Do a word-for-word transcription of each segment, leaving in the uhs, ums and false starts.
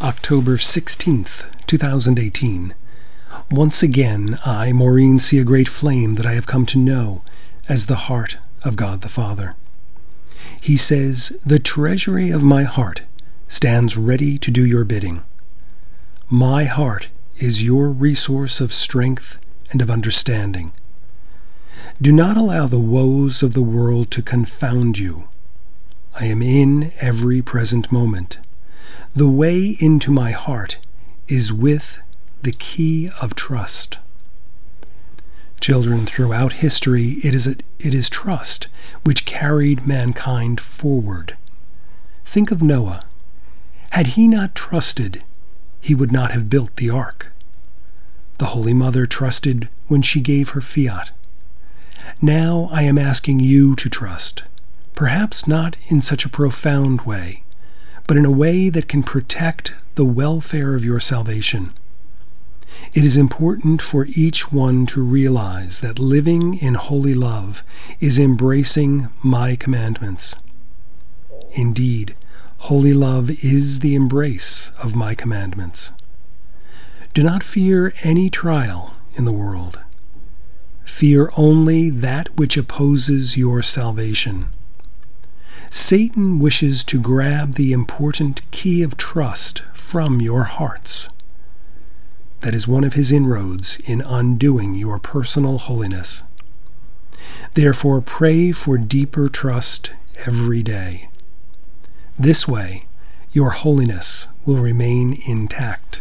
October sixteenth, two thousand eighteen. Once again, I, Maureen, see a great flame that I have come to know as the heart of God the Father. He says, "The treasury of my heart stands ready to do your bidding." My heart is your resource of strength and of understanding. Do not allow the woes of the world to confound you. I am in every present moment. The way into my heart is with the key of trust. Children, throughout history, it is, a, it is trust which carried mankind forward. Think of Noah. Had he not trusted, he would not have built the ark. The Holy Mother trusted when she gave her fiat. Now I am asking you to trust, perhaps not in such a profound way, but in a way that can protect the welfare of your salvation. It is important for each one to realize that living in holy love is embracing my commandments. Indeed, holy love is the embrace of my commandments. Do not fear any trial in the world. Fear only that which opposes your salvation. Satan wishes to grab the important key of trust from your hearts. That is one of his inroads in undoing your personal holiness. Therefore, pray for deeper trust every day. This way, your holiness will remain intact.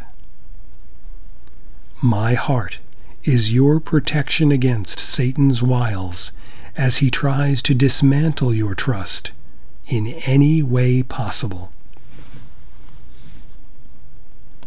My heart is your protection against Satan's wiles as he tries to dismantle your trust in any way possible.